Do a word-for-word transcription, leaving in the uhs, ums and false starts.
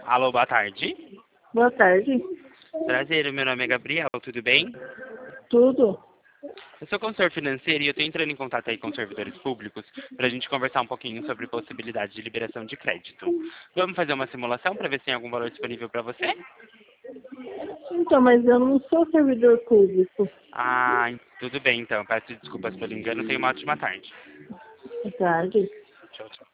Alô, boa tarde. Boa tarde. Prazer, meu nome é Gabriel, tudo bem? Tudo? Eu sou consultor financeiro e eu estou entrando em contato aí com servidores públicos para a gente conversar um pouquinho sobre possibilidade de liberação de crédito. Vamos fazer uma simulação para ver se tem algum valor disponível para você? Então, mas eu não sou servidor público. Ah, tudo bem então. Peço desculpas pelo engano. Tenha uma ótima tarde. Boa tarde. Tchau, tchau.